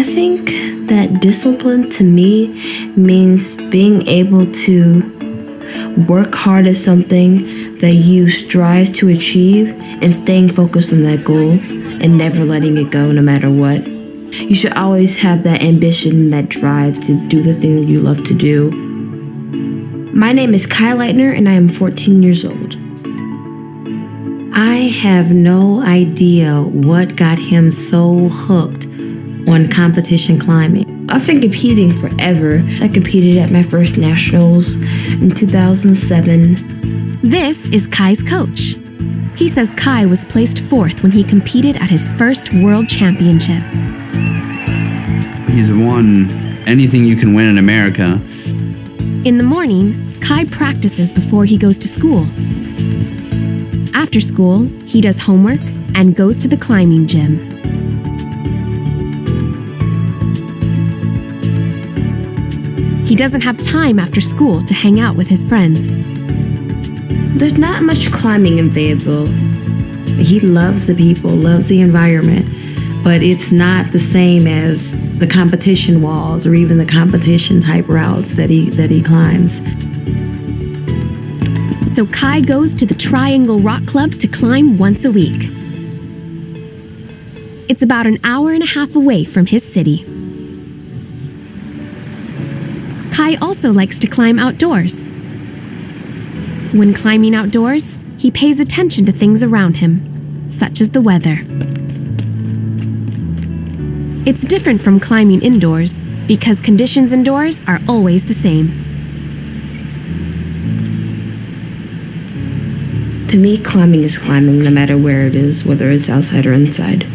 I think that discipline to me means being able to work hard at something that you strive to achieve and staying focused on that goal and never letting it go no matter what. You should always have that ambition and that drive to do the thing that you love to do. My name is Kai Leitner and I am 14 years old. I have no idea what got him so hooked on competition climbing. I've been competing forever. I competed at my first nationals in 2007. This is Kai's coach. He says Kai was placed 4th when he competed at his first world championship. He's won anything you can win in America. In the morning, Kai practices before he goes to school. After school, he does homework and goes to the climbing gym. He doesn't have time after school to hang out with his friends. There's not much climbing in Fayetteville. He loves the people, loves the environment, but it's not the same as the competition walls or even the competition type routes that he climbs. So Kai goes to the Triangle Rock Club to climb once a week. It's about an hour and a half away from his city. Kai also likes to climb outdoors. When climbing outdoors, he pays attention to things around him, such as the weather. It's different from climbing indoors because conditions indoors are always the same. To me, climbing is climbing no matter where it is, whether it's outside or inside.